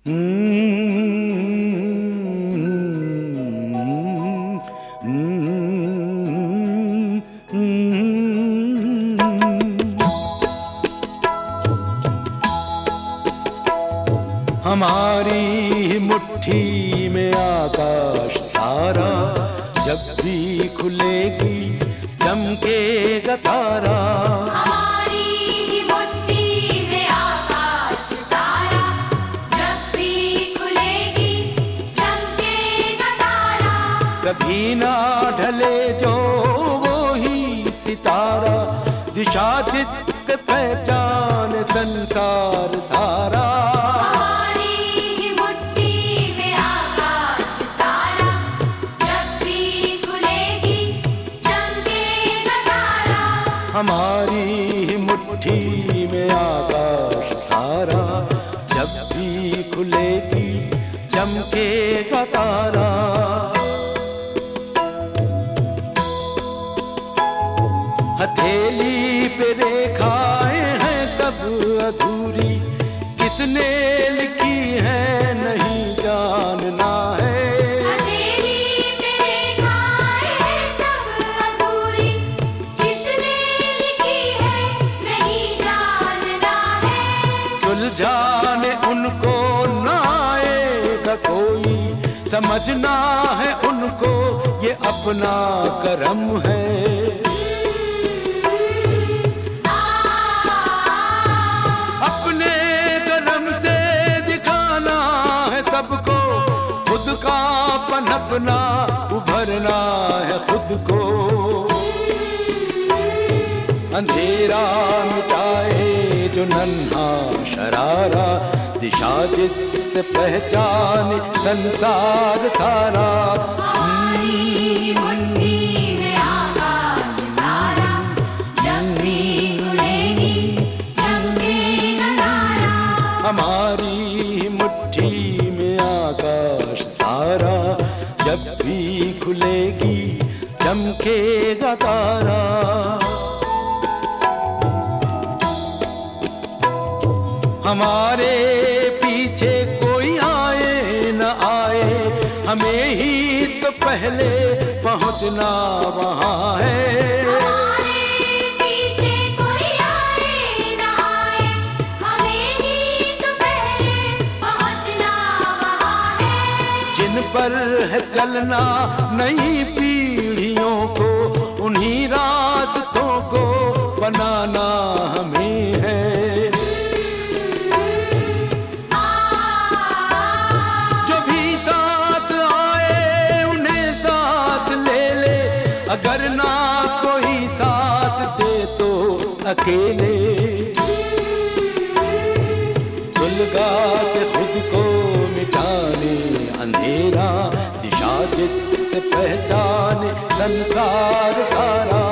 हमारी मुट्ठी में आकाश सारा, जब भी खुलेगी चमकेगा तारा। हमारी मुट्ठी में आकाश सारा, जब भी खुलेगी चमकेगा तारा। कभी ना ढले जो वो ही सितारा, दिशा जिससे पहचान संसार सारा। हमारी मुट्ठी में आकाश सारा, जब भी खुलेगी चमकेगा तारा। हथेली पे रेखाएं हैं सब अधूरी, किसने लिखी है नहीं जानना है। सुलझाने उनको ना आएगा कोई, समझना है उनको ये अपना करम है। अपने करम से दिखाना है सबको, खुद का पनपना उभरना है खुद को। अंधेरा मिटाए जो नन्हा शरारा, दिशा जिससे पहचान संसार सारा। हमारी मुट्ठी में आकाश सारा, जब भी खुलेगी चमकेगा तारा। हमारी मुट्ठी में आकाश सारा, जब भी खुलेगी चमकेगा तारा। हमारे पीछे कोई आए न आए, हमें ही तो पहले पहुंचना वहां है। हमारे पीछे कोई आए न आए, हमें ही तो पहले पहुंचना वहां है। जिन पर है चलना नई पीढ़ियों को, उन्हीं रास्तों को बनाना हमें है। अगर ना कोई साथ दे तो अकेले, सुलगा के खुद को मिटाने अंधेरा, दिशा जिससे पहचाने संसार सारा।